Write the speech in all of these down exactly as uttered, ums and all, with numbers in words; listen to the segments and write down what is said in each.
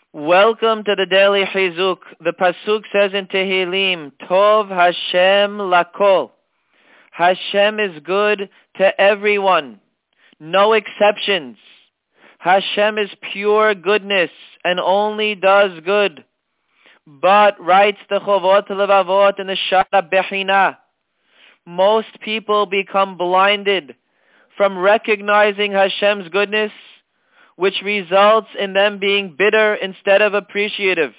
Welcome to the Daily Chizuk. The Pasuk says in Tehillim, Tov Hashem Lakol. Hashem is good to everyone, no exceptions. Hashem is pure goodness and only does good. But, writes the Chovot Levavot in the Shara Bechina, most people become blinded from recognizing Hashem's goodness, which results in them being bitter instead of appreciative.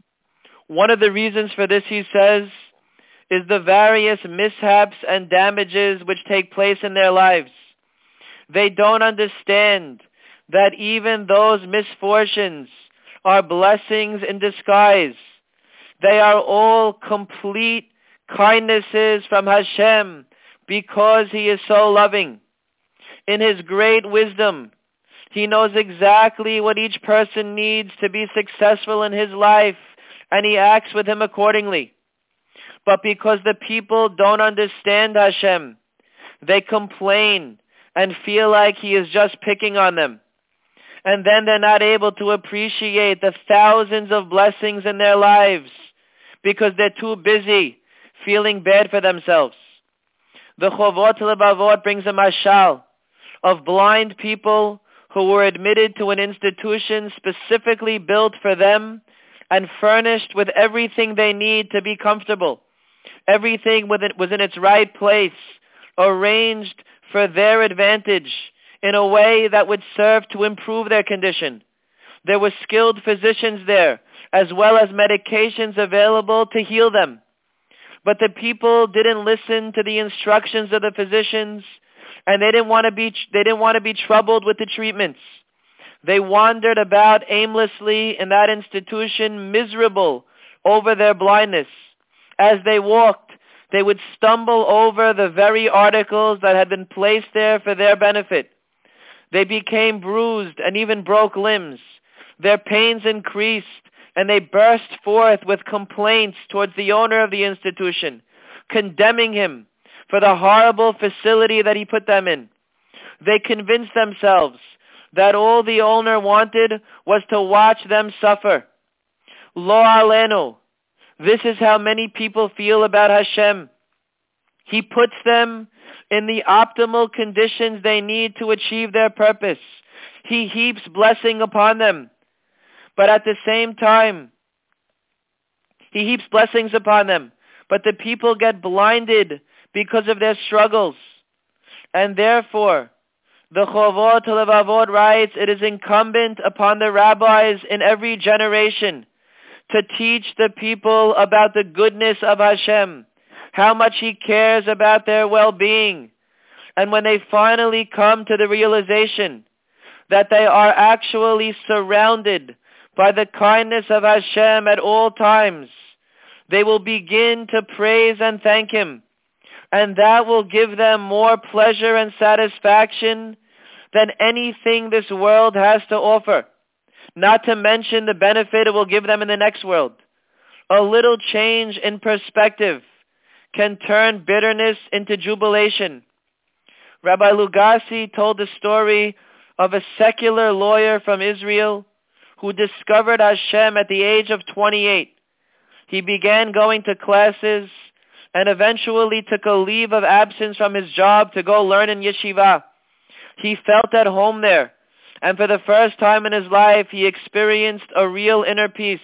One of the reasons for this, he says, is the various mishaps and damages which take place in their lives. They don't understand that even those misfortunes are blessings in disguise. They are all complete kindnesses from Hashem because He is so loving. In His great wisdom, He knows exactly what each person needs to be successful in his life, and He acts with him accordingly. But because the people don't understand Hashem, they complain and feel like He is just picking on them. And then they're not able to appreciate the thousands of blessings in their lives because they're too busy feeling bad for themselves. The Chovot Levavot brings a mashal of blind people who were admitted to an institution specifically built for them and furnished with everything they need to be comfortable. Everything was in its right place, arranged for their advantage in a way that would serve to improve their condition. There were skilled physicians there, as well as medications available to heal them. But the people didn't listen to the instructions of the physicians, and they didn't want to be they didn't want to be troubled with the treatments. They wandered about aimlessly in that institution, miserable over their blindness. As they walked, they would stumble over the very articles that had been placed there for their benefit. They became bruised and even broke limbs. Their pains increased, and they burst forth with complaints towards the owner of the institution, condemning him for the horrible facility that he put them in. They convinced themselves that all the owner wanted was to watch them suffer. Lo alenu. This is how many people feel about Hashem. He puts them in the optimal conditions they need to achieve their purpose. He heaps blessing upon them. But at the same time, He heaps blessings upon them. But the people get blinded because of their struggles. And therefore, the Chovot Levavot writes, it is incumbent upon the rabbis in every generation to teach the people about the goodness of Hashem, how much He cares about their well-being. And when they finally come to the realization that they are actually surrounded by the kindness of Hashem at all times, they will begin to praise and thank Him. And that will give them more pleasure and satisfaction than anything this world has to offer. Not to mention the benefit it will give them in the next world. A little change in perspective can turn bitterness into jubilation. Rabbi Lugassi told the story of a secular lawyer from Israel who discovered Hashem at the age of twenty-eight. He began going to classes and eventually took a leave of absence from his job to go learn in yeshiva. He felt at home there, and for the first time in his life, he experienced a real inner peace.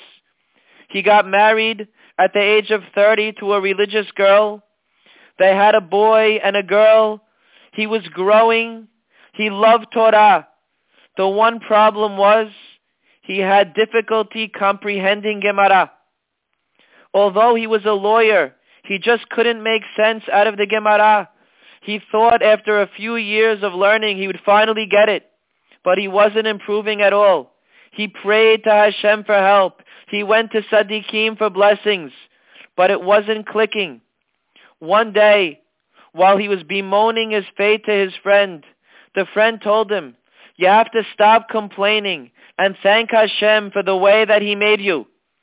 He got married at the age of thirty to a religious girl. They had a boy and a girl. He was growing. He loved Torah. The one problem was he had difficulty comprehending Gemara. Although he was a lawyer, he just couldn't make sense out of the Gemara. He thought after a few years of learning he would finally get it, but he wasn't improving at all. He prayed to Hashem for help. He went to Tzaddikim for blessings, but it wasn't clicking. One day, while he was bemoaning his fate to his friend, the friend told him, "You have to stop complaining and thank Hashem for the way that He made you.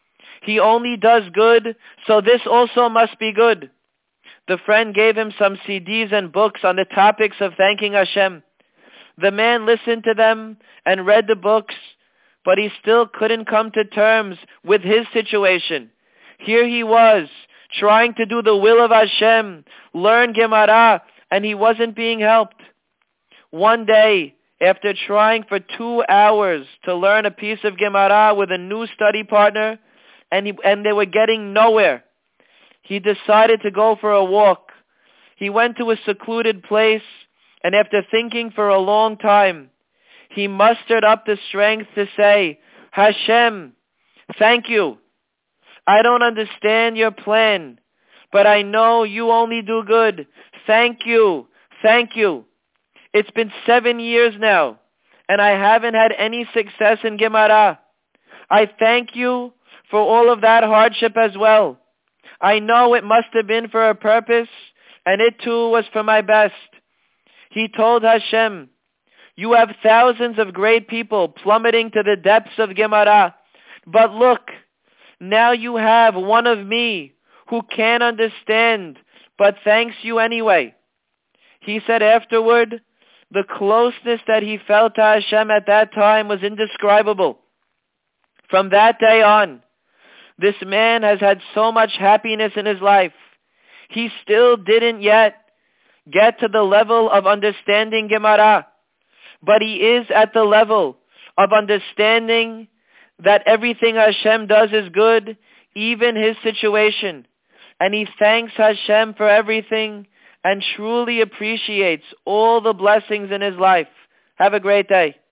He only does good, so this also must be good." The friend gave him some C Ds and books on the topics of thanking Hashem. The man listened to them and read the books, but he still couldn't come to terms with his situation. Here he was, trying to do the will of Hashem, learn Gemara, and he wasn't being helped. One day, after trying for two hours to learn a piece of Gemara with a new study partner, and, he, and they were getting nowhere, he decided to go for a walk. He went to a secluded place, and after thinking for a long time, he mustered up the strength to say, Hashem, thank you. I don't understand your plan, but I know you only do good. Thank you. Thank you. It's been seven years now, and I haven't had any success in Gemara. I thank you for all of that hardship as well. I know it must have been for a purpose, and it too was for my best. He told Hashem, you have thousands of great people plummeting to the depths of Gemara, but look, now you have one of me who can't understand, but thanks you anyway. He said afterward, the closeness that he felt to Hashem at that time was indescribable. From that day on, this man has had so much happiness in his life. He still didn't yet get to the level of understanding Gemara, but he is at the level of understanding that everything Hashem does is good, even his situation. And he thanks Hashem for everything and truly appreciates all the blessings in his life. Have a great day.